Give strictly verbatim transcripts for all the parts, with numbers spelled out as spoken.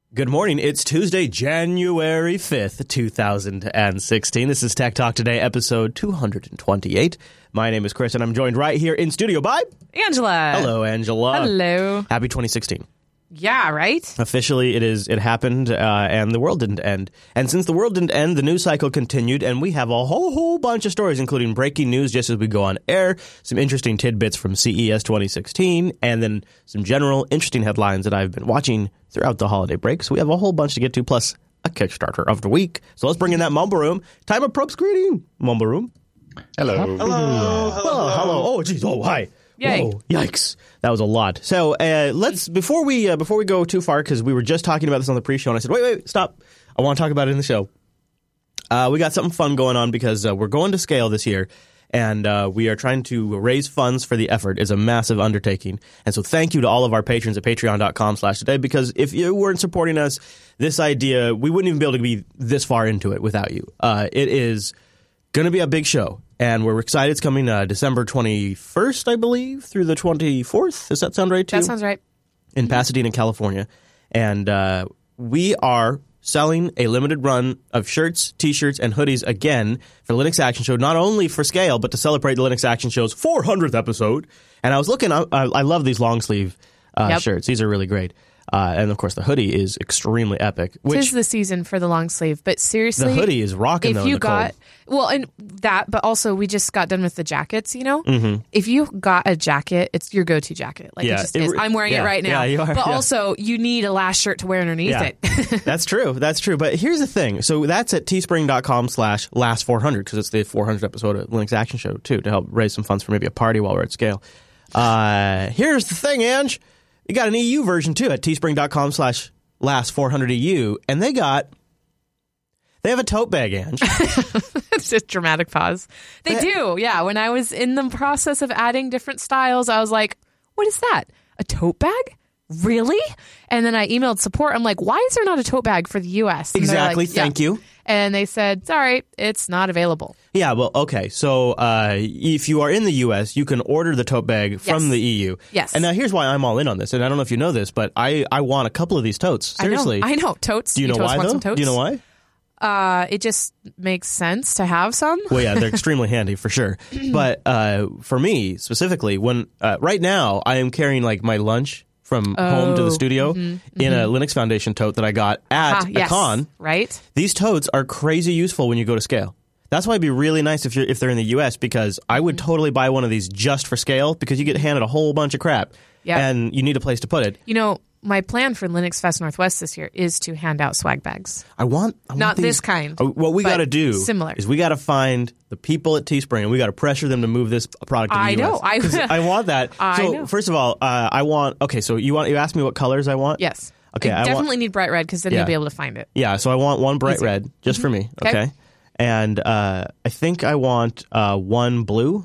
Good morning. It's Tuesday, January fifth, two thousand sixteen. This is Tech Talk Today, episode two hundred twenty-eight. My name is Chris, and I'm joined right here in studio by... Angela. Hello, Angela. Hello. Happy twenty sixteen. Yeah, right? Officially, it is. It happened, uh, and the world didn't end. And since the world didn't end, the news cycle continued, and we have a whole, whole bunch of stories, including breaking news just as we go on air, some interesting tidbits from C E S twenty sixteen, and then some general interesting headlines that I've been watching throughout the holiday break. So we have a whole bunch to get to, plus a Kickstarter of the week. So let's bring in that Mumble Room. Time of Probes greeting. Mumble Room. Hello. Hello. Hello. Hello. Hello. Oh, geez. Oh, hi. Yay. Whoa, yikes. That was a lot. So uh, let's, before we uh, before we go too far, because we were just talking about this on the pre-show, and I said, wait, wait, stop. I want to talk about it in the show. Uh, we got something fun going on because uh, we're going to scale this year, and uh, we are trying to raise funds for the effort. It's a massive undertaking. And so thank you to all of our patrons at patreon.com slash today, because if you weren't supporting us, this idea, we wouldn't even be able to be this far into it without you. Uh, it is going to be a big show. And we're excited. It's coming uh, December twenty-first, I believe, through the twenty-fourth. Does that sound right to you? That sounds right. In Pasadena, California. And uh, we are selling a limited run of shirts, T-shirts, and hoodies again for Linux Action Show, not only for scale, but to celebrate the Linux Action Show's four hundredth episode. And I was looking, I, I love these long sleeve uh, Yep. shirts. These are really great. Uh, and, of course, the hoodie is extremely epic. Which Tis the season for the long sleeve, but seriously, the hoodie is rocking, if though, in you the got cold. well, and that, but also we just got done with the jackets. You know, Mm-hmm. if you got a jacket, it's your go-to jacket. Like Yeah, it just it is. re- I'm wearing yeah, it right now. yeah, you are, but yeah. also, you need a last shirt to wear underneath Yeah. it. That's true. That's true. But here's the thing. So that's at teespring.com slash last 400 because it's the four hundredth episode of Linux Action Show, too, to help raise some funds for maybe a party while we're at scale. Uh, here's the thing, Ange. You got an E U version, too, at teespring.com slash last 400 E U. And they got... They have a tote bag, Ange. It's just dramatic pause. They That- do, yeah. When I was in the process of adding different styles, I was like, what is that? A tote bag? Really? And then I emailed support. I'm like, why is there not a tote bag for the U S? And they're Exactly. like, yeah. Thank you. And they said, sorry, it's not available. Yeah, well, okay. So uh, if you are in the U S, you can order the tote bag from Yes. the E U. Yes. And now here's why I'm all in on this. And I don't know if you know this, but I, I want a couple of these totes. Seriously. I know. I know. Totes. Do you know totes why, want though? some totes? Do you know why? Uh, it just makes sense to have some. Well, yeah, they're extremely handy for sure. But uh, for me specifically, when uh, right now I am carrying like my lunch from home to the Oh, studio mm-hmm, in a Linux Foundation tote that I got at Ah, a yes. con. Right? These totes are crazy useful when you go to scale. That's why it'd be really nice if you're if they're in the U S because I would totally buy one of these just for scale because you get handed a whole bunch of crap Yeah. and you need a place to put it. You know, my plan for Linux Fest Northwest this year is to hand out swag bags. I want I want Not these- this kind, Uh, What we but got to do similar. is we got to find the people at Teespring and we got to pressure them to move this product to the I U S. know. I- 'Cause I want that. I so know. first of all, uh, I want. Okay, so you want you asked me what colors I want. Yes. Okay, I I want- definitely need bright red because then Yeah. you'll be able to find it. Yeah, so I want one bright Easy. red just for me. Okay, Okay. and uh, I think I want uh, one blue,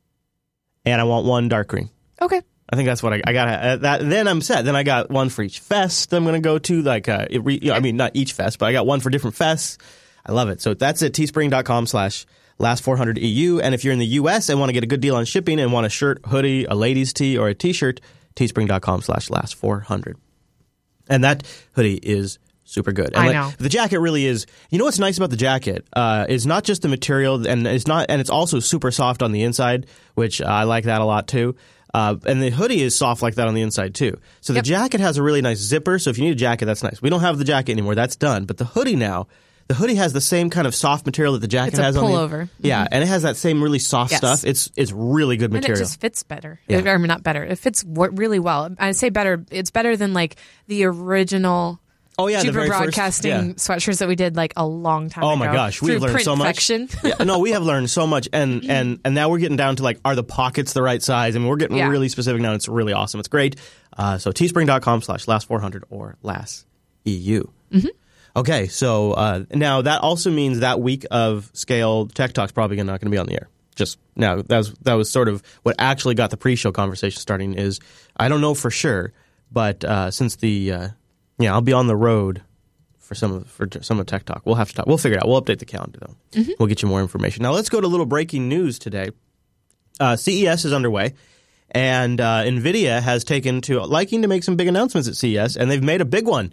and I want one dark green. Okay. I think that's what I, I got. Uh, that then I'm set. Then I got one for each fest. I'm going to go to like uh, it re, you know, I mean not each fest, but I got one for different fests. I love it. So that's at teespring.com slash last 400 E U. And if you're in the U S and want to get a good deal on shipping and want a shirt, hoodie, a ladies tee, or a T-shirt, teespring.com slash last 400. And that hoodie is super good. And I like, know. the jacket really is. You know what's nice about the jacket uh, is not just the material, and it's not, and it's also super soft on the inside, which uh, I like that a lot too. Uh, and the hoodie is soft like that on the inside too. So the Yep. jacket has a really nice zipper. So if you need a jacket, that's nice. We don't have the jacket anymore. That's done. But the hoodie now, the hoodie has the same kind of soft material that the jacket It's a has on the pullover. Yeah, and it has that same really soft Yes. stuff. It's it's really good And material. it just fits better. Yeah. Or not better. It fits w- really well. I say better. It's better than like the original oh yeah, the Jupiter very first- Broadcasting yeah. sweatshirts that we did like a long time Oh ago. my gosh, we through have learned print so much. perfection. Yeah, no, we have learned so much, and and and now we're getting down to like, are the pockets the right size? I mean, we're getting Yeah. really specific now. It's really awesome. It's great. Uh, so teespring.com slash last 400 or last E U. Mm-hmm. Okay, so uh, now that also means that week of Scale Tech Talk's probably not going to be on the air. Just now, that was that was sort of what actually got the pre-show conversation starting. Is I don't know for sure, but uh, since the uh, yeah, I'll be on the road for some of for some of Tech Talk. We'll have to talk. We'll figure it out. We'll update the calendar though. Mm-hmm. We'll get you more information. Now let's go to a little breaking news today. Uh, C E S is underway, and uh, NVIDIA has taken to liking to make some big announcements at C E S, and they've made a big one.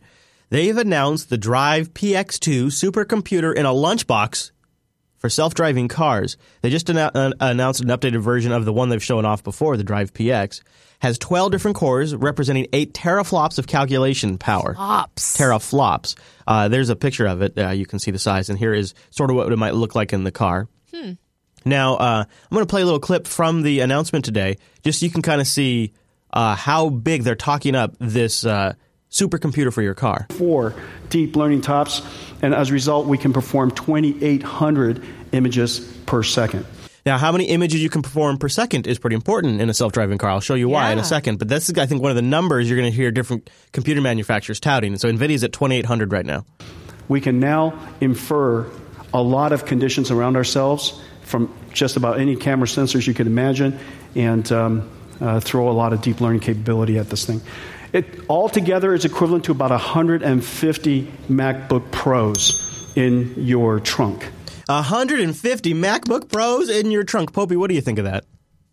they've announced the Drive P X two supercomputer in a lunchbox for self-driving cars. They just annou- uh, announced an updated version of the one they've shown off before, the Drive P X. Has twelve different cores representing eight teraflops of calculation power. Flops. Teraflops. Uh, there's a picture of it. Uh, you can see the size. And here is sort of what it might look like in the car. Hmm. Now, uh, I'm going to play a little clip from the announcement today, just so you can kind of see uh, how big they're talking up this uh, supercomputer for your car. Four deep learning tops, and as a result, we can perform twenty-eight hundred images per second. Now, how many images you can perform per second is pretty important in a self-driving car. I'll show you why Yeah. in a second. But this is, I think, one of the numbers you're going to hear different computer manufacturers touting. So NVIDIA's at twenty-eight hundred right now. We can now infer a lot of conditions around ourselves from just about any camera sensors you can imagine, and um, uh, throw a lot of deep learning capability at this thing. It altogether is equivalent to about one hundred fifty MacBook Pros in your trunk. one hundred fifty MacBook Pros in your trunk. Popey, what do you think of that?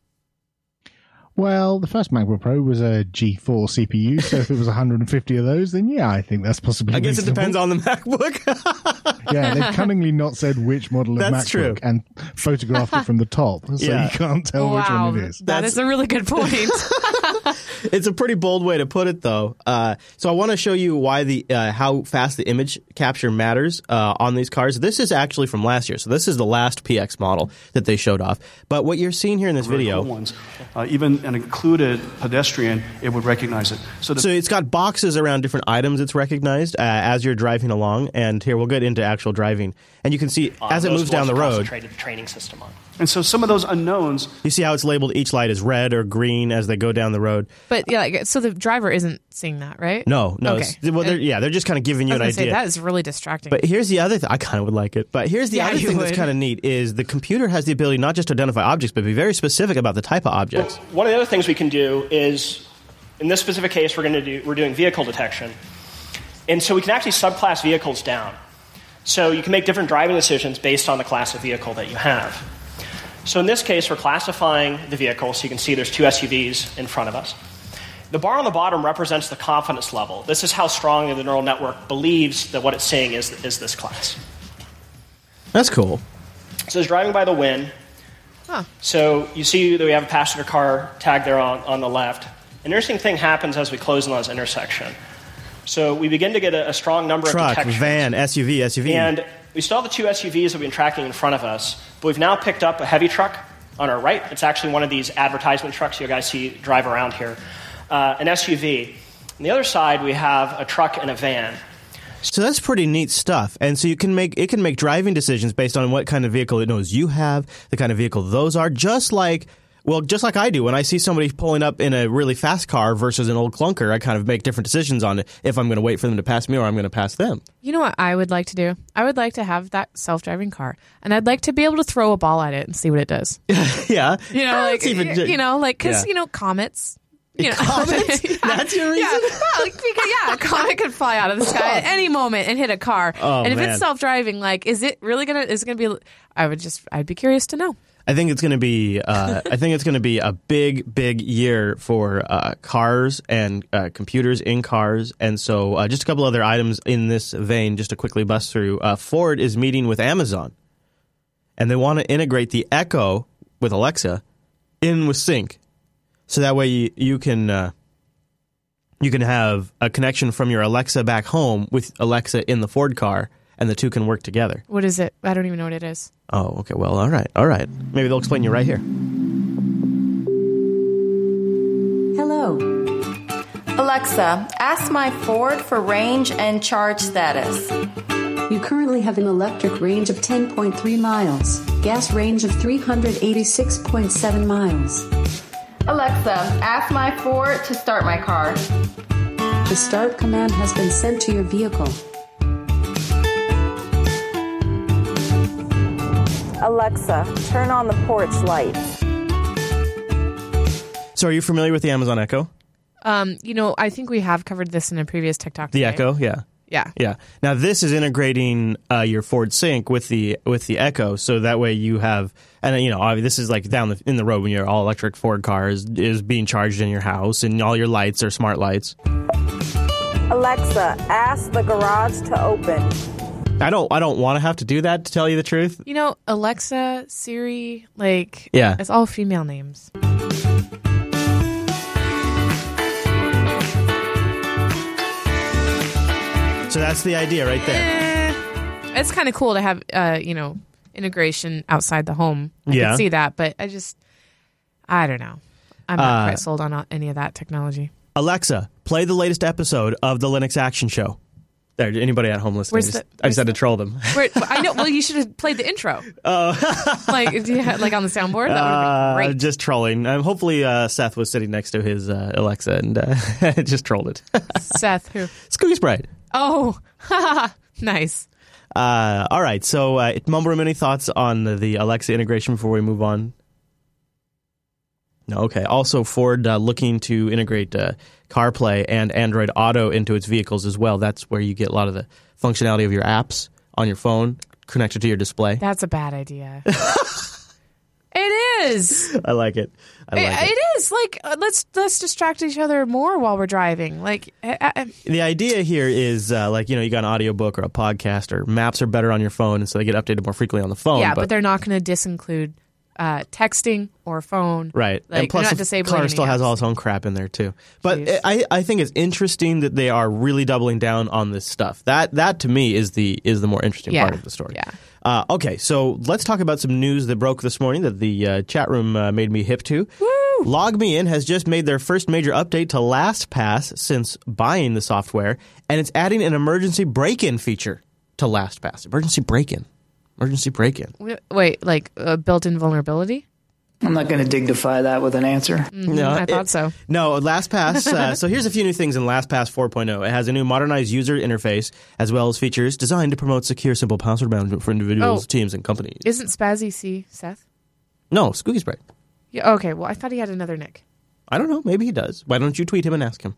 Well, the first MacBook Pro was a G four C P U, so if it was one hundred fifty of those, then yeah, I think that's possibly I guess reasonable. it depends on the MacBook. Yeah, they've cunningly not said which model of That's MacBook true. and photographed it from the top, so Yeah. you can't tell which Wow, one it is. that That's- is a really good point. It's a pretty bold way to put it, though. Uh, so I want to show you why the uh, how fast the image capture matters uh, on these cars. This is actually from last year, so this is the last P X model that they showed off. But what you're seeing here in this Very video, cool ones. Uh, even an included pedestrian, it would recognize it. So, the so it's got boxes around different items it's recognized uh, as you're driving along. And here we'll get into actual driving, and you can see Uh, as it those moves down the ones are road. concentrated the training system on. and so some of those unknowns. You see how it's labeled each light is red or green as they go down the road. But yeah, like, so the driver isn't seeing that, right? No, no. Okay. It's, well, they're, yeah, they're just kind of giving you I an was gonna idea. say, that is really distracting. But here's the other thing. I kind of would like it. But here's the Yeah, other you thing that's would. kind of neat is the computer has the ability not just to identify objects, but be very specific about the type of objects. One of the other things we can do is, in this specific case, we're going to do we're doing vehicle detection, and so we can actually subclass vehicles down. So you can make different driving decisions based on the class of vehicle that you have. So in this case, we're classifying the vehicle. So you can see there's two S U Vs in front of us. The bar on the bottom represents the confidence level. This is how strongly the neural network believes that what it's seeing is, is this class. That's cool. So it's driving by the wind. Huh. So you see that we have a passenger car tag there on, on the left. An interesting thing happens as we close in on this intersection. So we begin to get a, a strong number Truck, of detections. van, S U V, S U V. And we still have the two S U Vs that we've been tracking in front of us, but we've now picked up a heavy truck on our right. It's actually one of these advertisement trucks you guys see drive around here. Uh, an S U V. On the other side, we have a truck and a van. So that's pretty neat stuff. And so you can make it can make driving decisions based on what kind of vehicle it knows you have, the kind of vehicle those are, just like well, just like I do. When I see somebody pulling up in a really fast car versus an old clunker, I kind of make different decisions on it if I'm going to wait for them to pass me or I'm going to pass them. You know what I would like to do? I would like to have that self-driving car, and I'd like to be able to throw a ball at it and see what it does. Yeah. You know, like That's even- you know, like because Yeah. you know, comets. You know, Comets? yeah. That's your reason? Yeah, well, like, because, yeah, a comet could fly out of the sky at any moment and hit a car. Oh, and if man. it's self-driving, like, is it really gonna? Is it gonna be? I would just, I'd be curious to know. I think it's going to be. Uh, I think it's going to be a big, big year for uh, cars and uh, computers in cars. And so, uh, just a couple other items in this vein, just to quickly bust through. Uh, Ford is meeting with Amazon, and they want to integrate the Echo with Alexa in with Sync, so that way you, you can uh, you can have a connection from your Alexa back home with Alexa in the Ford car, and the two can work together. What is it? I don't even know what it is. Oh, okay. Well, all right, all right. Maybe they'll explain you right here. Hello. Alexa, ask my Ford for range and charge status. You currently have an electric range of ten point three miles, gas range of three hundred eighty-six point seven miles. Alexa, ask my Ford to start my car. The start command has been sent to your vehicle. Alexa, turn on the porch lights. So, are you familiar with the Amazon Echo? Um, you know, I think we have covered this in a previous TikTok. The today. Echo, yeah. Yeah. Yeah. Now this is integrating uh, your Ford Sync with the with the Echo, so that way you have, and you know, obviously this is like down the, in the road when your all electric Ford car is, is being charged in your house, and all your lights are smart lights. Alexa, ask the garage to open. I don't. I don't want to have to do that. To tell you the truth. You know, Alexa, Siri, like, Yeah. it's all female names. So that's the idea right there. Eh, it's kind of cool to have, uh, you know, integration outside the home. I Yeah. can see that, but I just, I don't know. I'm not Uh, quite sold on any of that technology. Alexa, play the latest episode of the Linux Action Show. There, anybody at home listening? Where's I just, the- I just had to troll them. Where, I know. Well, you should have played the intro. Oh, like, do you have, like on the soundboard? That would have Uh, been great. just trolling. Um, hopefully, uh, Seth was sitting next to his uh, Alexa and uh, just trolled it. Seth, who? Scooby Sprite. Oh, nice. Uh, all right. So, uh, Mumble Room, any thoughts on the Alexa integration before we move on? No. Okay. Also, Ford uh, looking to integrate uh, CarPlay and Android Auto into its vehicles as well. That's where you get a lot of the functionality of your apps on your phone connected to your display. That's a bad idea. It is. I like it. I like it, it. it is. Like, uh, let's let's distract each other more while we're driving. Like, I, I, The idea here is uh, like, you know, you got an audiobook or a podcast or maps are better on your phone, and so they get updated more frequently on the phone. yeah, but, they're not going to disinclude uh, texting or phone. Right. Like, and plus, they're not the disabling car any still has apps. all its own crap in there, too. But Jeez. I, I think it's interesting that they are really doubling down on this stuff. That, that to me, is the is the more interesting Yeah. part of the story. Yeah. Uh, okay, so let's talk about some news that broke this morning that the uh, chat room uh, made me hip to. Woo! LogMeIn has just made their first major update to LastPass since buying the software, and it's adding an emergency break-in feature to LastPass. Emergency break-in. Emergency break-in. Wait, Wait, like a built-in vulnerability? I'm not going to dignify that with an answer. Mhm, No, I thought it- so. No, LastPass. Uh, so here's a few new things in LastPass four point oh. It has a new modernized user interface, as well as features designed to promote secure, simple password management for individuals, Oh. teams, and companies. Isn't Spazzy C Seth? No, Scoogie Sprite. Yeah. Okay. Well, I thought he had another nick. I don't know. Maybe he does. Why don't you tweet him and ask him?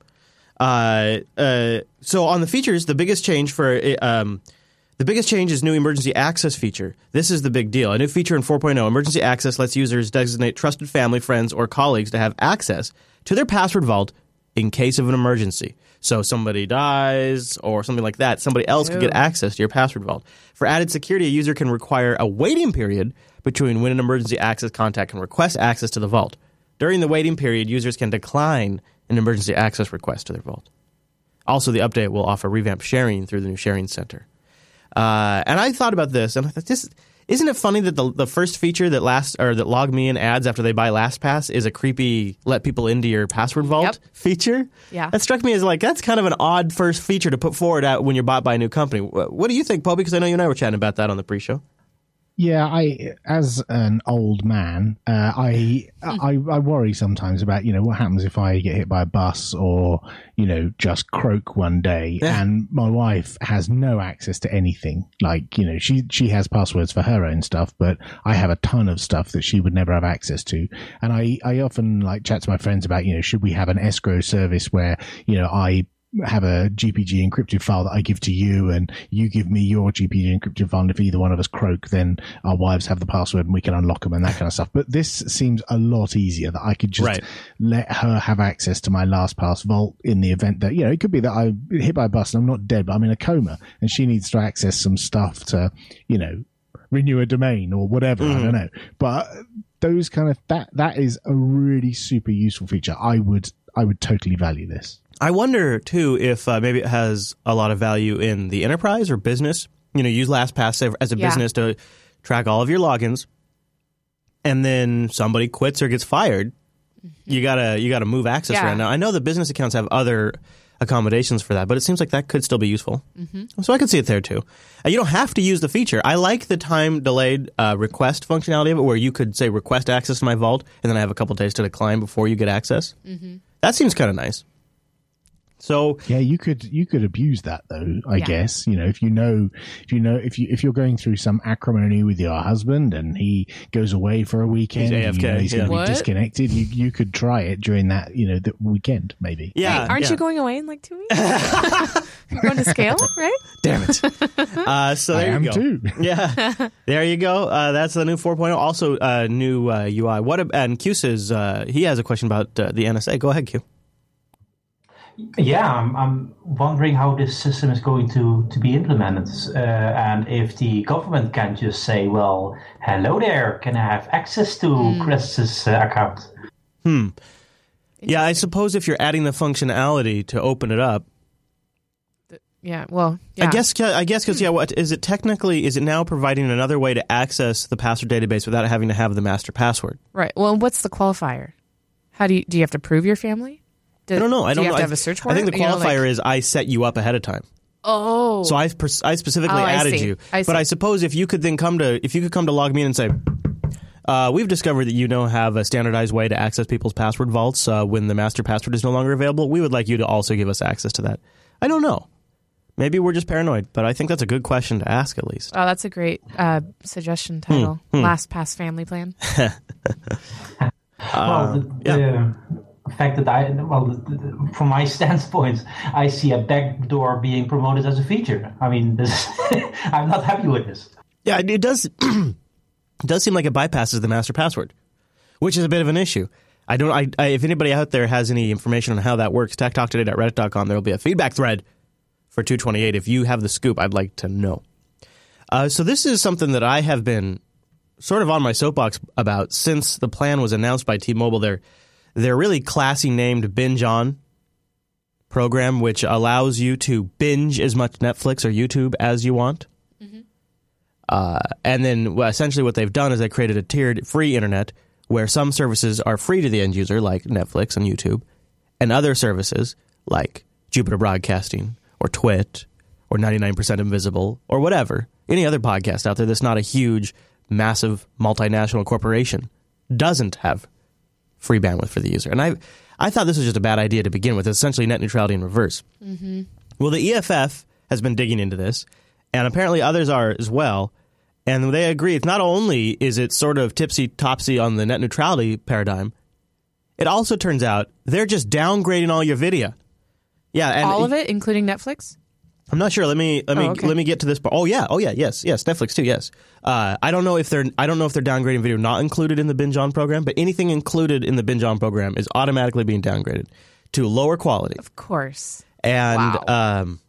Uh, uh, so on the features, the biggest change for um, the biggest change is new emergency access feature. This is the big deal. A new feature in four point oh, emergency access lets users designate trusted family, friends, or colleagues to have access to their password vault in case of an emergency. So somebody dies or something like that, somebody else could get access to your password vault. For added security, a user can require a waiting period between when an emergency access contact can request access to the vault. During the waiting period, users can decline an emergency access request to their vault. Also, the update will offer revamped sharing through the new sharing center. Uh, and I thought about this, and I thought, this isn't it funny that the the first feature that last or that LogMeIn adds after they buy LastPass is a creepy let people into your password vault Yep. feature? Yeah. That struck me as like that's kind of an odd first feature to put forward out when you're bought by a new company. What, what do you think, Paul? Because I know you and I were chatting about that on the pre-show. Yeah, I, as an old man, uh, I, I, I worry sometimes about, you know, what happens if I get hit by a bus or, you know, just croak one day Yeah. and my wife has no access to anything. Like, you know, she, she has passwords for her own stuff, but I have a ton of stuff that she would never have access to. And I, I often like chat to my friends about, you know, should we have an escrow service where, you know, I have a G P G encrypted file that I give to you and you give me your G P G encrypted file, and if either one of us croak, then our wives have the password and we can unlock them and that kind of stuff. But this seems a lot easier, that I could just Right. let her have access to my LastPass vault in the event that, you know, it could be that I'm hit by a bus and I'm not dead, but I'm in a coma and she needs to access some stuff to, you know, renew a domain or whatever. I don't know. But those kind of, that, that is a really super useful feature. I would, I would totally value this. I wonder, too, if uh, maybe it has a lot of value in the enterprise or business. You know, use LastPass as a Yeah. business to track all of your logins, and then somebody quits or gets fired. You gotta you gotta move access Yeah. around. Now, I know the business accounts have other accommodations for that, but it seems like that could still be useful. Mm-hmm. So I could see it there, too. Uh, you don't have to use the feature. I like the time-delayed uh, request functionality of it, where you could say, request access to my vault, and then I have a couple days to decline before you get access. Mm-hmm. That seems kind of nice. So Yeah, you could you could abuse that though, I Yeah. guess. You know, if you know if you know if you if you're going through some acrimony with your husband and he goes away for a weekend, He's and you know A F K, he's yeah. going to What? be disconnected, you you could try it during that, you know, the weekend maybe. yeah, Hey, aren't yeah. you going away in like two weeks? You're going to scale, right? Damn it. Uh, so I there am you go. too. Yeah, there you go. Uh, that's the new four point oh. Also, uh, new uh, U I. What ab- and Q says uh, he has a question about uh, the N S A. Go ahead, Q. Yeah, I'm, I'm wondering how this system is going to, to be implemented, uh, and if the government can just say, well, hello there, can I have access to mm. Chris's uh, account? Hmm. Yeah, I suppose if you're adding the functionality to open it up. Yeah, well, yeah. I guess, I guess, because, yeah, what is it technically, is it now providing another way to access the password database without having to have the master password? Right. Well, what's the qualifier? How do you, do you have to prove your family? Do, I don't know. I do don't you have know. to I, have a search I think the warrant? qualifier You know, like, is I set you up ahead of time. Oh. So I, pers- I specifically oh, I added see. you. I but I suppose if you could then come to, if you could come to LogMeIn and say, uh, we've discovered that you don't have a standardized way to access people's password vaults uh, when the master password is no longer available. We would like you to also give us access to that. I don't know. Maybe we're just paranoid, but I think that's a good question to ask at least. Oh, that's a great uh, suggestion title. Hmm. Hmm. LastPass Family Plan. well, the, yeah. the fact that I, well, the, the, from my standpoint, I see a backdoor being promoted as a feature. I mean, this, I'm not happy with this. Yeah, it does. It does seem like it bypasses the master password, which is a bit of an issue. I don't. I, I if anybody out there has any information on how that works, tech talk today dot reddit dot com. There will be a feedback thread for two twenty-eight. If you have the scoop, I'd like to know. Uh, so this is something that I have been sort of on my soapbox about since the plan was announced by T-Mobile. Their their really classy named Binge On program, which allows you to binge as much Netflix or YouTube as you want. Mm-hmm. Uh, and then well, essentially what they've done is they created a tiered free internet where some services are free to the end user, like Netflix and YouTube, and other services like Jupiter Broadcasting or Twit or ninety-nine percent Invisible or whatever, any other podcast out there that's not a huge, massive multinational corporation doesn't have free bandwidth for the user. And I I thought this was just a bad idea to begin with. It's essentially net neutrality in reverse. Mm-hmm. Well, the E F F has been digging into this, and apparently others are as well. And they agree, it's not only is it sort of tipsy-topsy on the net neutrality paradigm, it also turns out they're just downgrading all your video. Yeah, and all of it, including Netflix? I'm not sure. Let me let me oh, okay. let me get to this part. Oh yeah, oh yeah, yes, yes, Netflix too. Yes, uh, I don't know if they're I don't know if they're downgrading video not included in the Binge On program, but anything included in the Binge On program is automatically being downgraded to lower quality. Of course. And wow. um,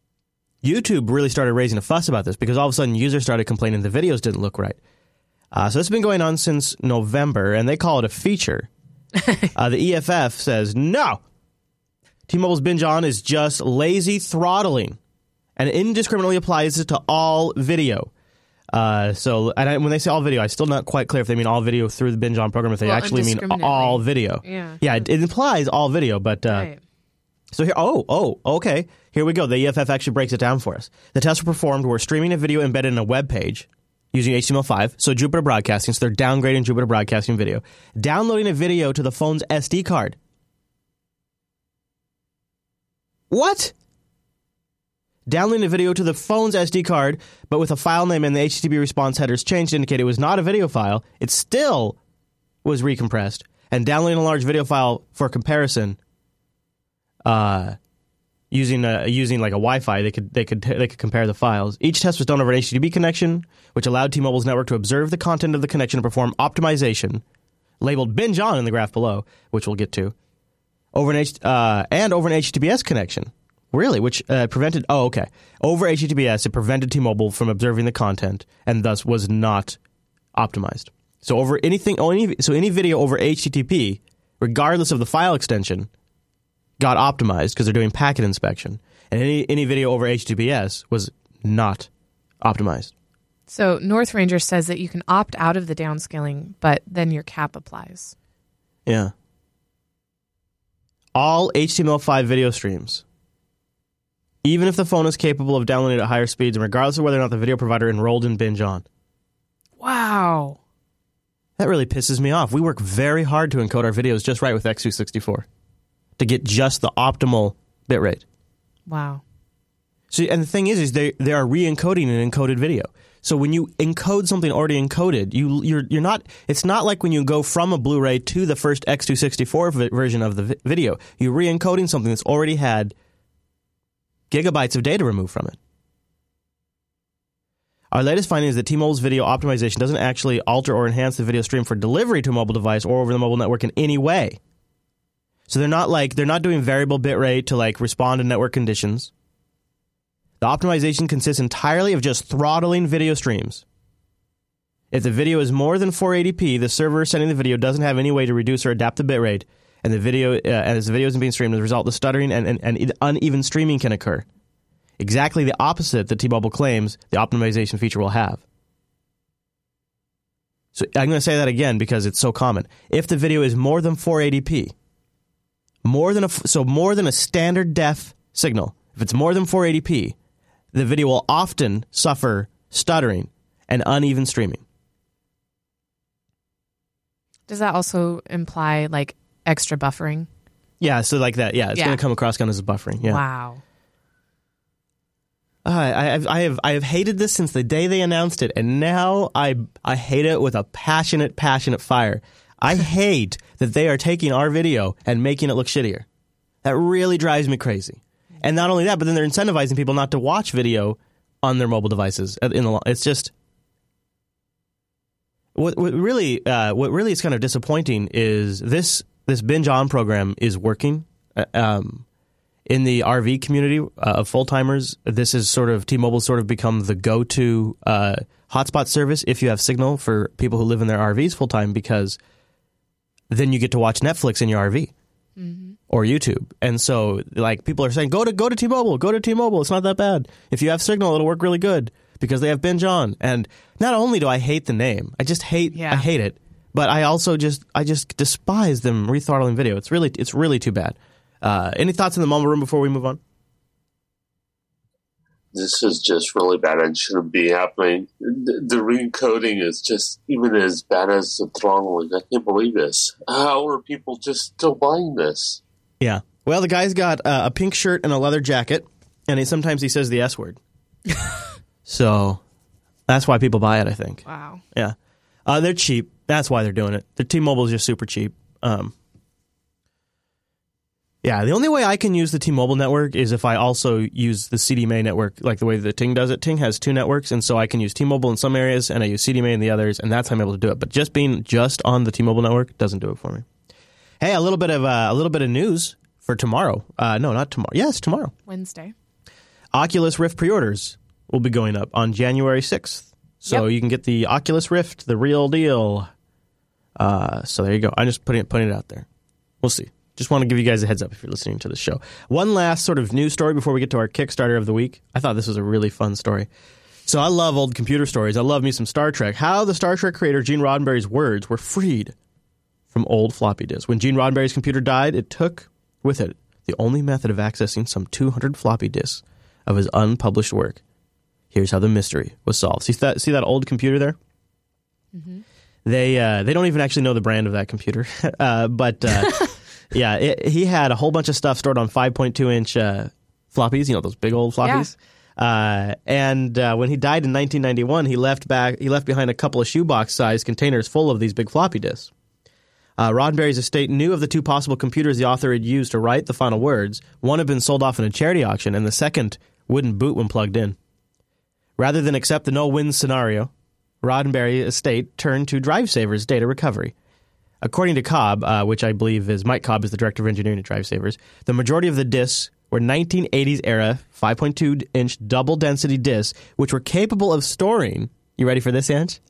YouTube really started raising a fuss about this because all of a sudden users started complaining the videos didn't look right. Uh, so this has been going on since November, and they call it a feature. uh, the E F F says no. T-Mobile's Binge On is just lazy throttling, and indiscriminately applies it to all video. Uh, so, and I, when they say all video, I'm still not quite clear if they mean all video through the Binge On program, if they well, actually mean all video. Yeah, yeah, it, it implies all video, but uh, right. So here, oh, oh, okay, here we go. The E F F actually breaks it down for us. The tests were performed where streaming a video embedded in a web page using H T M L five, so Jupiter Broadcasting, so they're downgrading Jupiter Broadcasting video, downloading a video to the phone's S D card. What? Downloading a video to the phone's S D card, but with a file name and the H T T P response headers changed to indicate it was not a video file. It still was recompressed. And downloading a large video file for comparison, uh, using a, using like a Wi-Fi, they could they could they could compare the files. Each test was done over an H T T P connection, which allowed T-Mobile's network to observe the content of the connection and perform optimization, labeled Binge On in the graph below, which we'll get to, over an H uh, and over an H T T P S connection. Really, which uh, prevented. Oh, okay. Over H T T P S, it prevented T-Mobile from observing the content, and thus was not optimized. So over anything, oh, any, so any video over H T T P, regardless of the file extension, got optimized because they're doing packet inspection, and any any video over H T T P S was not optimized. So North Ranger says that you can opt out of the downscaling, but then your cap applies. Yeah. All H T M L five video streams, even if the phone is capable of downloading at higher speeds, and regardless of whether or not the video provider enrolled in Binge On. Wow. That really pisses me off. We work very hard to encode our videos just right with X two sixty-four to get just the optimal bitrate. Wow. So, and the thing is, is they, they are re-encoding an encoded video. So when you encode something already encoded, you you're you're not. It's not like when you go from a Blu-ray to the first X two sixty-four v- version of the vi- video. You're re-encoding something that's already had gigabytes of data removed from it. Our latest finding is that T-Mobile's video optimization doesn't actually alter or enhance the video stream for delivery to a mobile device or over the mobile network in any way. So they're not like they're not doing variable bitrate to like respond to network conditions. The optimization consists entirely of just throttling video streams. If the video is more than four eighty p, the server sending the video doesn't have any way to reduce or adapt the bitrate, and the video uh, as the video isn't being streamed, as a result, the stuttering and, and, and uneven streaming can occur. Exactly the opposite that T-Mobile claims the optimization feature will have. So I'm going to say that again because it's so common. If the video is more than four eighty p, more than a so more than a standard def signal, if it's more than four eighty p, the video will often suffer stuttering and uneven streaming. Does that also imply like extra buffering? Yeah, so like that. Yeah, it's Yeah. going to come across kind of as buffering. Yeah. Wow. Uh, I, I've, I have I have hated this since the day they announced it, and now I I hate it with a passionate, passionate fire. I hate that they are taking our video and making it look shittier. That really drives me crazy. And not only that, but then they're incentivizing people not to watch video on their mobile devices. In the it's just what what really uh, what really is kind of disappointing is this this binge on program is working. Uh, um, In the R V community uh, of full-timers, this is sort of, T-Mobile sort of become the go-to uh, hotspot service if you have signal for people who live in their R Vs full-time, because then you get to watch Netflix in your R V mm-hmm. or YouTube. And so, like, people are saying, go to go to T-Mobile, go to T-Mobile. It's not that bad. If you have signal, it'll work really good because they have binge on. And not only do I hate the name, I just hate, Yeah. I hate it, but I also just, I just despise them rethrottling video. It's really, it's really too bad. Uh, any thoughts in the mumble room before we move on? This is just really bad and shouldn't be happening. The, the re-encoding is just even as bad as the throttling. I can't believe this. How are people just still buying this? Yeah. Well, the guy's got uh, a pink shirt and a leather jacket, and he, sometimes he says the S word. So that's why people buy it, I think. Wow. Yeah. Uh, they're cheap. That's why they're doing it. The T-Mobile is just super cheap. Um Yeah, the only way I can use the T-Mobile network is if I also use the C D M A network, like the way that Ting does it. Ting has two networks, and so I can use T-Mobile in some areas, and I use C D M A in the others, and that's how I'm able to do it. But just being just on the T-Mobile network doesn't do it for me. Hey, a little bit of uh, a little bit of news for tomorrow. Uh, no, not tomorrow. Yes, tomorrow. Wednesday. Oculus Rift pre-orders will be going up on January sixth, so Yep. you can get the Oculus Rift, the real deal. Uh, so there you go. I'm just putting it, putting it out there. We'll see. Just want to give you guys a heads up if you're listening to the show. One last sort of news story before we get to our Kickstarter of the week. I thought this was a really fun story. So I love old computer stories. I love me some Star Trek. How the Star Trek creator Gene Roddenberry's words were freed from old floppy disks. When Gene Roddenberry's computer died, it took with it the only method of accessing some two hundred floppy disks of his unpublished work. Here's how the mystery was solved. See that, see that old computer there? Mm-hmm. They uh, they don't even actually know the brand of that computer, uh, but... Uh, Yeah, it, he had a whole bunch of stuff stored on five point two inch uh, floppies, you know, those big old floppies. Yeah. Uh, and uh, when he died in nineteen ninety-one, he left back he left behind a couple of shoebox-sized containers full of these big floppy disks. Uh, Roddenberry's estate knew of the two possible computers the author had used to write the final words. One had been sold off in a charity auction, and the second wouldn't boot when plugged in. Rather than accept the no-win scenario, Roddenberry's estate turned to DriveSaver's data recovery. According to Cobb, uh, which I believe is Mike Cobb is the director of engineering at DriveSavers, the majority of the disks were nineteen eighties era five point two inch double density disks, which were capable of storing, you ready for this, Ange?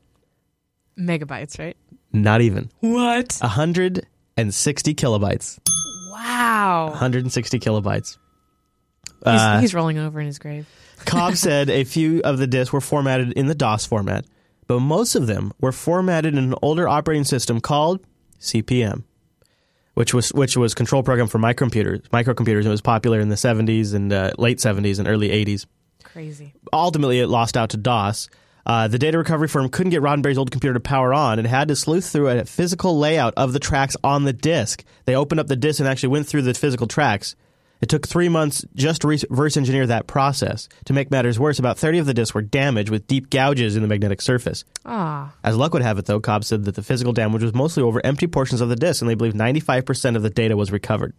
Megabytes, right? Not even. What? one hundred sixty kilobytes. Wow. one hundred sixty kilobytes. He's, Uh, he's rolling over in his grave. Cobb said a few of the disks were formatted in the DOS format, but most of them were formatted in an older operating system called C P M, which was which was control program for microcomputers. Microcomputers. It was popular in the seventies and uh, late seventies and early eighties. Crazy. Ultimately, it lost out to DOS. Uh, the data recovery firm couldn't get Roddenberry's old computer to power on and had to sleuth through a physical layout of the tracks on the disk. They opened up the disk and actually went through the physical tracks. It took three months just to reverse engineer that process. To make matters worse, about thirty of the disks were damaged with deep gouges in the magnetic surface. Ah. As luck would have it, though, Cobb said that the physical damage was mostly over empty portions of the disk, and they believe ninety-five percent of the data was recovered.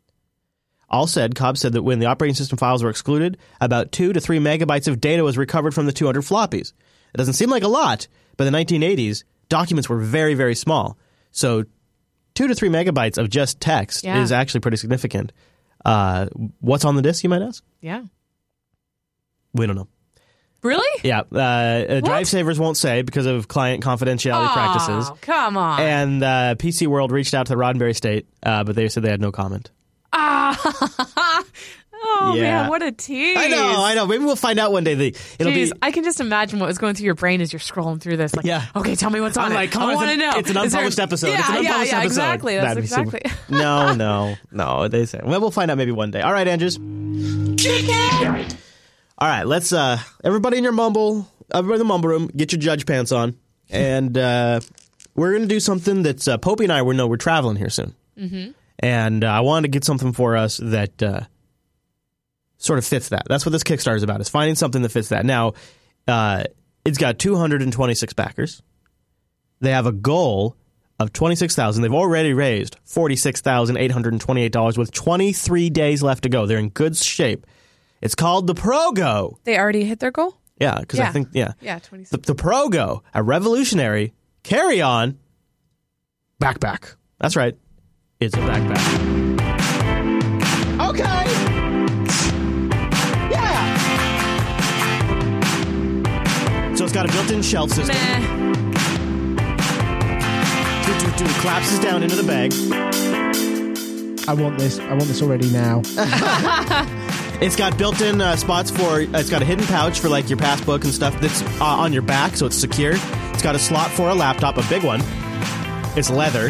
All said, Cobb said that when the operating system files were excluded, about two to three megabytes of data was recovered from the two hundred floppies. It doesn't seem like a lot, but in the nineteen eighties, documents were very, very small. So two to three megabytes of just text Yeah. is actually pretty significant. Uh, what's on the disk, you might ask? Yeah. We don't know. Really? Yeah. Uh, uh, Drive Savers won't say because of client confidentiality Oh, practices. come on. And uh, P C World reached out to the Roddenberry State, uh, but they said they had no comment. Ah. Oh, Yeah. man, what a tease. I know, I know. Maybe we'll find out one day. The, it'll Jeez, be. I can just imagine what was going through your brain as you're scrolling through this. Like, Yeah. okay, tell me what's on I'm it. like, come I on, want to it's an- know. It's an Is there- unpublished episode. Yeah, it's an yeah, unpublished yeah, episode. exactly. That's That'd be super- exactly. No, no, no. They say. Well, we'll find out maybe one day. All right, Andrews. All right, let's. Uh, everybody in your mumble, everybody in the mumble room, get your judge pants on, and uh, we're gonna do something that's. Uh, Popey and I, we know we're traveling here soon, Mm-hmm. and uh, I wanted to get something for us that. Uh, Sort of fits that. That's what this Kickstarter is about, is finding something that fits that. Now, uh, it's got two hundred twenty-six backers. They have a goal of twenty-six thousand dollars. They've already raised forty-six thousand eight hundred twenty-eight dollars with twenty-three days left to go. They're in good shape. It's called the ProGo. They already hit their goal? Yeah, because Yeah. I think, yeah. Yeah, twenty-six. The, the ProGo, a revolutionary carry-on backpack. That's right. It's a backpack. Okay. So it's got a built-in shelf system. Meh. Doo, doo, doo, collapses down into the bag. I want this. I want this already now. It's got built-in uh, spots for. Uh, it's got a hidden pouch for like your passbook and stuff that's uh, on your back, so it's secure. It's got a slot for a laptop, a big one. It's leather.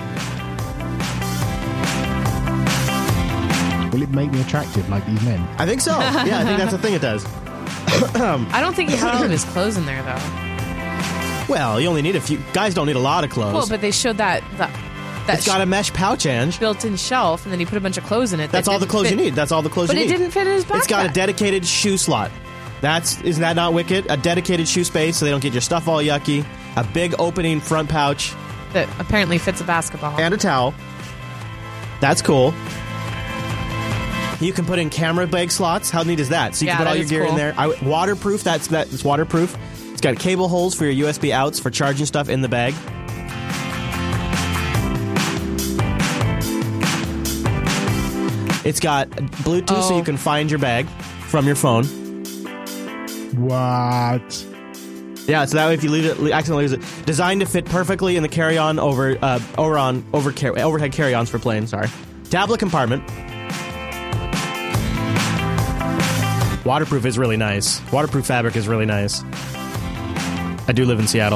Will it make me attractive like these men? I think so. Yeah, I think that's the thing it does. I don't think he had all of his clothes in there, though. Well, you only need a few. Guys don't need a lot of clothes. Well, but they showed that that, that It's got a mesh pouch, Ange. built-in shelf, and then he put a bunch of clothes in it. That's that all the didn't clothes fit. you need. That's all the clothes But you it need. didn't fit in his backpack. It's got a dedicated shoe slot. That's isn't that not wicked? A dedicated shoe space so they don't get your stuff all yucky. A big opening front pouch that apparently fits a basketball. and a towel. That's cool. You can put in camera bag slots. How neat is that? So you Yeah, can put all that your is gear in cool. there. I, waterproof. That's that. It's waterproof. It's got cable holes for your U S B outs for charging stuff in the bag. It's got Bluetooth so Oh. you can find your bag from your phone. What? Yeah, so that way if you leave it, accidentally lose it, designed to fit perfectly in the carry-on over, uh, over on over car- overhead carry-ons for planes. Sorry, tablet compartment. Waterproof is really nice. Waterproof fabric is really nice. I do live in Seattle.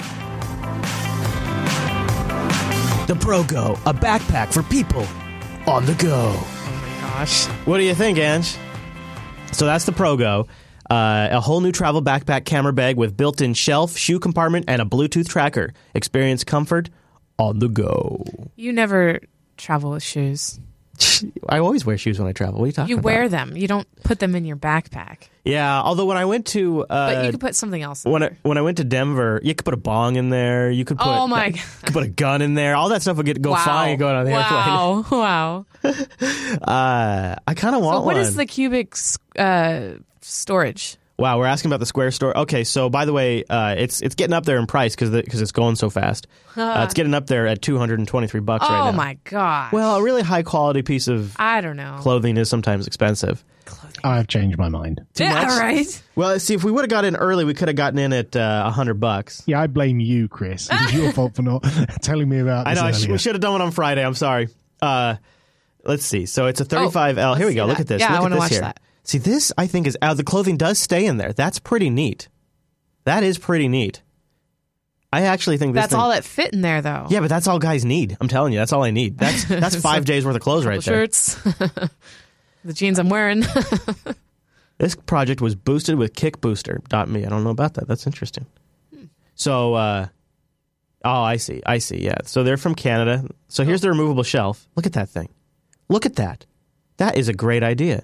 The ProGo, a backpack for people on the go. Oh my gosh. What do you think, Ange? So that's the ProGo. Uh, a whole new travel backpack camera bag with built-in shelf, shoe compartment, and a Bluetooth tracker. Experience comfort on the go. You never travel with shoes. I always wear shoes when I travel. What are you talking You about? wear them. You don't put them in your backpack. Yeah, although when I went to... Uh, But you could put something else in when I, there. when I went to Denver, you could put a bong in there. You could put... Oh, my you God. could put a gun in there. All that stuff would get go Wow. flying going on the Wow. Wow. airplane. Uh, I kind of want So what one. is the cubic uh, storage? Wow, we're asking about the Square Store. Okay, so by the way, uh, it's it's getting up there in price because because it's going so fast. Uh, it's getting up there at two hundred twenty-three bucks right now. Oh, my gosh. Well, a really high quality piece of I don't know. clothing is sometimes expensive. I've changed my mind. Too Yeah, much? right. Well, see, if we would have got in early, we could have gotten in at uh, a hundred bucks. Yeah, I blame you, Chris. It was your fault for not telling me about I this know. I sh- earlier. we should have done it on Friday. I'm sorry. Uh, let's see. So it's a thirty-five L. let's Here we see go. Look that. at this. Yeah, Look I at wanna this watch here. that. See, this I think is uh, the clothing does stay in there. That's pretty neat. That is pretty neat. I actually think this That's thing- all that fit in there, though. Yeah, but that's all guys need. I'm telling you, that's all I need. That's that's five days worth of clothes right there. Shirts. The jeans I'm wearing. This project was boosted with kick booster dot me. I don't know about that. That's interesting. So, uh, oh, I see. I see. Yeah. So they're from Canada. So here's the removable shelf. Look at that thing. Look at that. That is a great idea.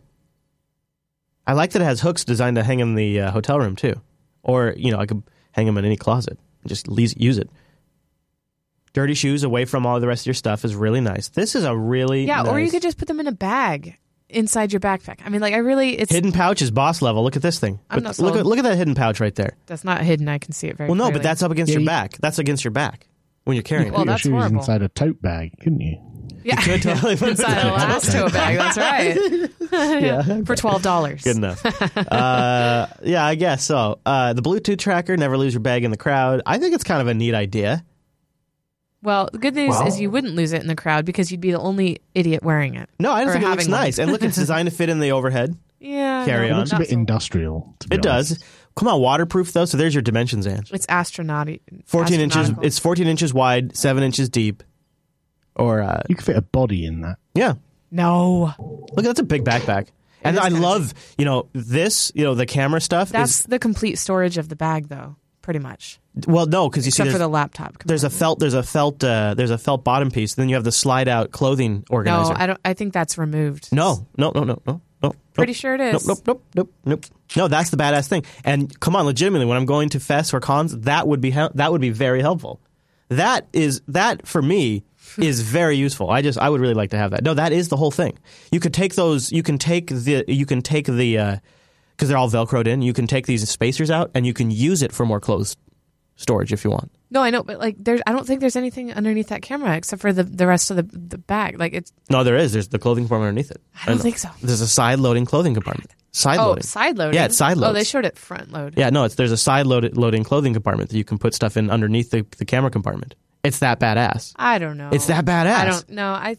I like that it has hooks designed to hang in the uh, hotel room too, or you know, I could hang them in any closet and just le- use it. Dirty shoes away from all the rest of your stuff is really nice. This is a really Yeah, or you nice- could just put them in a bag inside your backpack. I mean, like, I really, it's hidden pouch is boss level. Look at this thing. I'm But not look sold. at look at that hidden pouch right there. that's not hidden. I can see it very Well, no, clearly. but that's up against Yeah, your you- back. That's against your back. when you're carrying Well, it. Put your that's shoes horrible. inside a tote bag, couldn't you? Yeah. You could totally put it Inside a last tote bag. That's right. Yeah. For twelve dollars. Good enough. uh, yeah, I guess so. Uh, the Bluetooth tracker, never lose your bag in the crowd. I think it's kind of a neat idea. Well, the good news Well- is you wouldn't lose it in the crowd because you'd be the only idiot wearing it. No, I Or just think it looks having one. nice. And look, it's designed to fit in the overhead. Yeah. Carry no, on. It looks a not bit so- industrial. To be It honest. does. Come on, waterproof though. So there's your dimensions, Ange. It's astronautic. fourteen inches. astronautical. It's fourteen inches wide, seven inches deep. Or uh, You could fit a body in that. yeah, No. look, that's a big backpack. And is I kinda love, you know, this, you know, the camera stuff. That's is, the complete storage of the bag, though, pretty much. well, no, because you see, Except for there's, the laptop. there's a felt, there's a felt, uh, there's a felt bottom piece. Then you have the slide out clothing organizer. No, I don't. I think that's removed. No, no, no, no, no, no. Pretty nope. sure it is. Nope, nope, nope, nope, nope. No, that's the badass thing. And come on, legitimately, when I'm going to fests or cons, that would be hel- that would be very helpful. That is that for me is very useful. I just I would really like to have that. No, that is the whole thing. You could take those. You can take the. You can take the. Uh, because they're all Velcroed in. You can take these spacers out and you can use it for more clothes storage if you want. No, I know, but like, there's. I don't think there's anything underneath that camera except for the the rest of the the bag. Like it's. No, there is. There's the clothing compartment underneath it. I don't know. think so. There's a side loading clothing compartment. Side Oh, loading. side loading. Yeah, it's side Oh, loads. they showed it front load. Yeah, no, it's there's a side loaded loading clothing compartment that you can put stuff in underneath the, the camera compartment. It's that badass. I don't know. It's that badass. I don't know. I.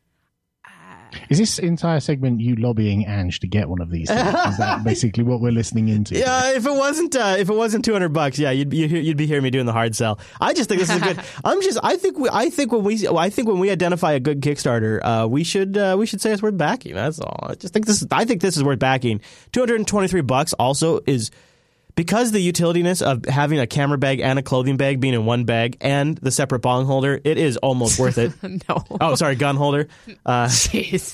Is this entire segment you lobbying Ange to get one of these things? Is that basically what we're listening into? Yeah, if it wasn't uh, if it wasn't two hundred bucks, yeah, you'd you'd you'd be hearing me doing the hard sell. I just think this is a good. I'm just I think we I think when we I think when we identify a good Kickstarter, uh, we should uh, we should say it's worth backing. That's all. I just think this is I think this is worth backing. two hundred twenty-three bucks also is. Because the utilityness of having a camera bag and a clothing bag being in one bag and the separate bong holder, it is almost worth it. No. Oh, sorry, gun holder. Uh, Jeez.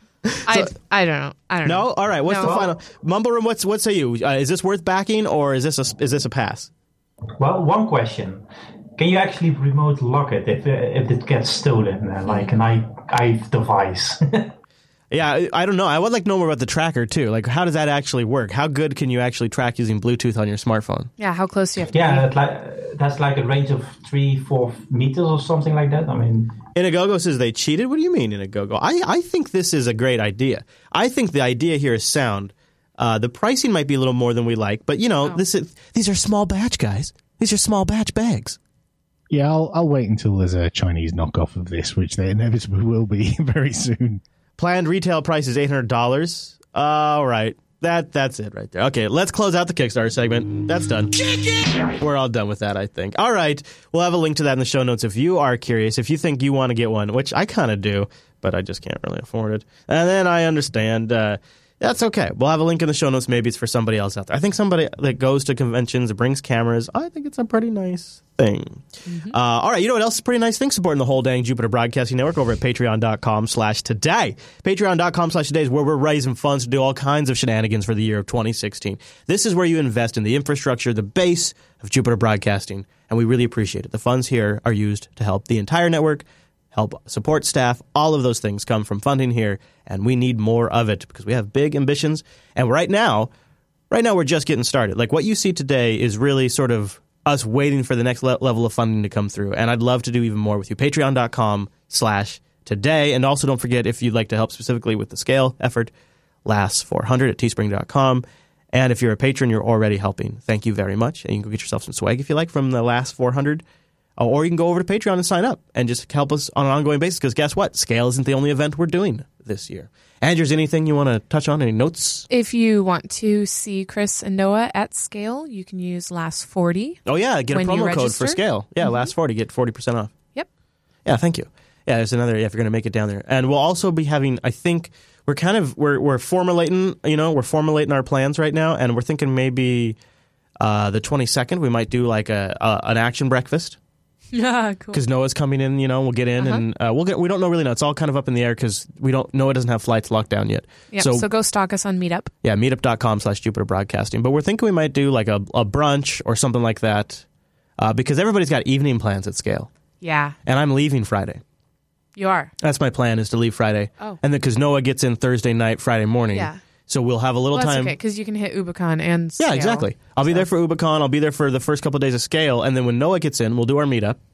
I I don't know. I don't no? know. All right, what's No. the final? Mumble Room, what's, what say you? Uh, is this worth backing or is this a, is this a pass? Well, one question. Can you actually remote lock it if, uh, if it gets stolen, uh, like an I, I device? Yeah, I, I don't know. I would like to know more about the tracker, too. Like, how does that actually work? How good can you actually track using Bluetooth on your smartphone? Yeah, how close do you have to yeah, be? that's like, that's like a range of three, four meters or something like that. I mean, Inagogo says they cheated. What do you mean, Inagogo? I, I think this is a great idea. I think the idea here is sound. Uh, the pricing might be a little more than we like, but, you know, Oh. this is, these are small batch, guys. These are small batch bags. Yeah, I'll, I'll wait until there's a Chinese knockoff of this, which there inevitably will be very soon. Planned retail price is eight hundred dollars. All right. That That's it right there. Okay, let's close out the Kickstarter segment. That's done. We're all done with that, I think. All right. We'll have a link to that in the show notes if you are curious. If you think you want to get one, which I kind of do, but I just can't really afford it. And then I understand. Uh, that's okay. We'll have a link in the show notes. Maybe it's for somebody else out there. I think somebody that goes to conventions, brings cameras, I think it's a pretty nice thing. Mm-hmm. Uh, all right. You know what else is a pretty nice thing? Supporting the whole dang Jupiter Broadcasting Network over at patreon.com slash today. Patreon.com slash today is where we're raising funds to do all kinds of shenanigans for the year of twenty sixteen. This is where you invest in the infrastructure, the base of Jupiter Broadcasting, and we really appreciate it. The funds here are used to help the entire network, help support staff. All of those things come from funding here, and we need more of it because we have big ambitions. And right now, right now we're just getting started. Like what you see today is really sort of us waiting for the next le- level of funding to come through. And I'd love to do even more with you. Patreon.com slash today. And also don't forget, if you'd like to help specifically with the scale effort, last four hundred at teespring dot com. And if you're a patron, you're already helping. Thank you very much. And you can go get yourself some swag if you like from the last four hundred. Or you can go over to Patreon and sign up and just help us on an ongoing basis. Because guess what? Scale isn't the only event we're doing this year. Andrew, is anything you want to touch on? Any notes? If you want to see Chris and Noah at scale, you can use last forty. Oh, yeah. Get a when you promo code register. for scale. Yeah, Mm-hmm. last forty. Get forty percent off. Yep. Yeah, thank you. Yeah, there's another, yeah, if you're going to make it down there. And we'll also be having, I think, we're kind of, we're we're formulating, you know, we're formulating our plans right now. And we're thinking maybe uh, the twenty-second, we might do like a, a an action breakfast. Yeah, cool. Because Noah's coming in, you know, we'll get in Uh-huh. and uh, we'll get, we don't know really know. It's all kind of up in the air because we don't, Noah doesn't have flights locked down yet. Yep, so, so go stalk us on Meetup. Yeah, meetup.com slash Jupiter Broadcasting. But we're thinking we might do like a, a brunch or something like that uh, because everybody's got evening plans at scale. Yeah. And I'm leaving Friday. You are? That's my plan, is to leave Friday. Oh. And then because Noah gets in Thursday night, Friday morning. Yeah. So we'll have a little Well, that's time. okay, because you can hit Ubicon and Scale. Yeah, exactly. I'll be there for Ubicon. I'll be there for the first couple of days of Scale. And then when Noah gets in, we'll do our meetup.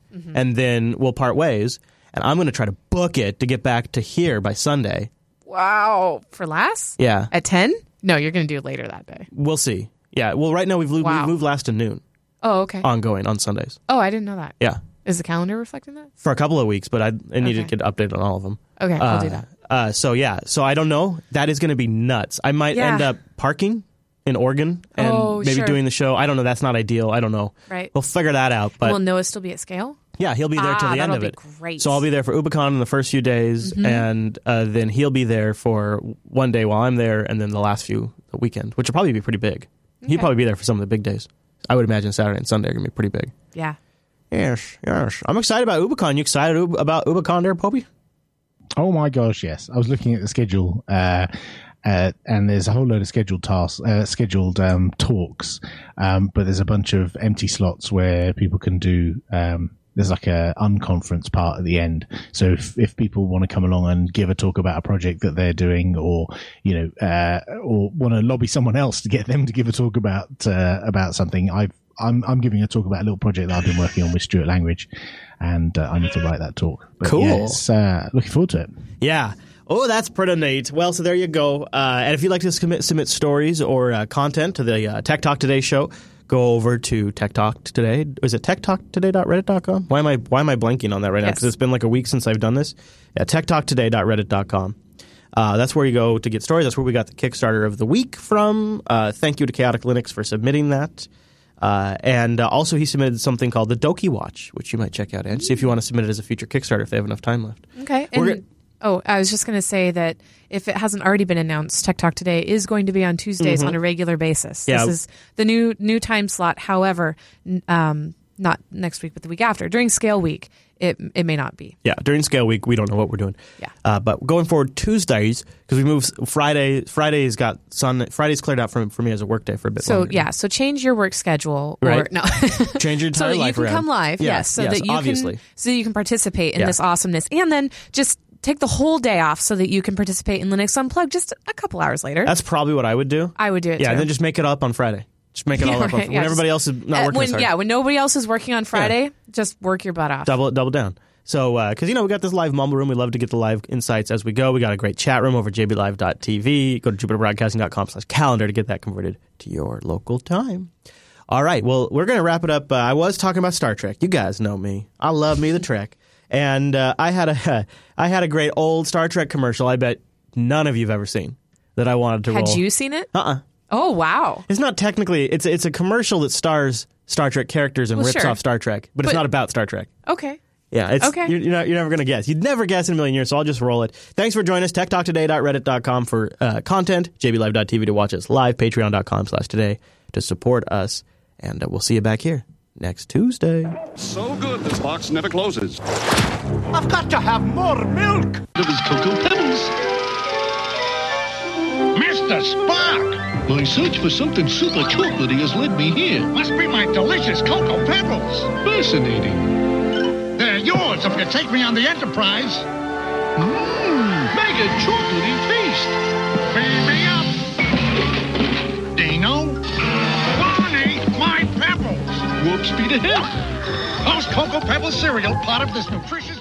Mhm. and then we'll part ways. And I'm going to try to book it to get back to here by Sunday. Wow. For Lass? Yeah. At ten? No, you're going to do it later that day. We'll see. Yeah. Well, right now we've, we've Wow. moved Lass to noon. Oh, okay. Ongoing on Sundays. Oh, I didn't know that. Yeah. Is the calendar reflecting that? For a couple of weeks, but I, I need Okay. to get updated on all of them. Okay, I'll uh, do that. Uh, so, yeah. So, I don't know. That is going to be nuts. I might Yeah. end up parking in Oregon and Oh, maybe sure. doing the show. I don't know. That's not ideal. I don't know. Right. We'll figure that out. But Will Noah still be at scale? yeah, he'll be there till Ah, the end that'll of be it. great. So I'll be there for Ubicon in the first few days, Mhm. and uh, then he'll be there for one day while I'm there, and then the last few the weekend, which will probably be pretty big. Okay. He'll probably be there for some of the big days. I would imagine Saturday and Sunday are going to be pretty big. Yeah. Yes, yes. I'm excited about Ubicon. You excited Ub- about Ubicon there, Popey? Oh my gosh, yes. I was looking at the schedule, uh, uh, and there's a whole load of scheduled tasks, uh, scheduled um, talks, um, but there's a bunch of empty slots where people can do. Um, there's like a unconference part at the end. So if, if people want to come along and give a talk about a project that they're doing, or you know, uh, or want to lobby someone else to get them to give a talk about uh, about something, I've I'm I'm giving a talk about a little project that I've been working on with Stuart Langridge, and uh, I need to write that talk. But Cool. yeah, it's, uh, looking forward to it. Yeah. Oh, that's pretty neat. Well, so there you go. Uh, and if you'd like to submit, submit stories or uh, content to the uh, Tech Talk Today show, go over to Tech Talk Today. Is it tech talk today dot reddit dot com? Why am I why am I blanking on that right now? Yes. Because it's been like a week since I've done this. Yeah, tech talk today dot reddit dot com. Uh, that's where you go to get stories. That's where we got the Kickstarter of the week from. Uh, thank you to Chaotic Linux for submitting that. Uh, and uh, also he submitted something called the Doki Watch, which you might check out and see if you want to submit it as a future Kickstarter if they have enough time left. Okay. We're And, oh, I was just going to say that if it hasn't already been announced, Tech Talk Today is going to be on Tuesdays Mhm. on a regular basis. Yeah. This is the new new time slot. However, n- um, not next week, but the week after. During Scale Week, it it may not be. Yeah, during Scale Week, we don't know what we're doing. Yeah. Uh, but going forward, Tuesdays, because we moved Friday. Friday's got Sun. Friday's cleared out for, for me as a work day for a bit So longer. yeah, so change your work schedule, or Right. no, Change your so entire that you life can around. come live. Yeah, Yes, so yes, that you obviously. can so that you can participate in Yeah. this awesomeness, and then just take the whole day off so that you can participate in Linux Unplugged just a couple hours later. That's probably what I would do. I would do it. Yeah, too. and then just make it up on Friday. Just make it all Yeah, up on, right, when yeah, everybody just- else is not Uh, working when, as hard. Yeah, when nobody else is working on Friday, just work your butt off. Double double down. So, because, you know, we got this live mumble room. We love to get the live insights as we go. We got a great chat room over at j b live dot t v. Go to jupiter broadcasting dot com slash calendar to get that converted to your local time. All right. Well, we're going to wrap it up. Uh, I was talking about Star Trek. You guys know me. I love me the Trek. And uh, I had a I had a great old Star Trek commercial I bet none of you have ever seen that I wanted to Had roll. you seen it? Uh-uh. Oh, wow. It's not technically, it's, it's a commercial that stars Star Trek characters and Well, rips sure. off Star Trek, but, it's But- not about Star Trek. Okay. Yeah, it's, Okay. you're, you're, not, you're never going to guess. You'd never guess in a million years, so I'll just roll it. Thanks for joining us. tech talk today dot reddit dot com for uh, content, j b live dot t v to watch us live, patreon dot com slash today to support us, and uh, we'll see you back here next Tuesday. So good, this box never closes. I've got to have more milk. It was Cocoa Pebbles. Mister Spock! My search for something super chocolatey has led me here. Must be my delicious Cocoa Pebbles. Fascinating. They're yours if you take me on the Enterprise. Mmm, mega chocolatey taste. Beam me up. Dino? Barney, my pebbles. Warp speed ahead. Those Cocoa Pebbles cereal, part of this nutritious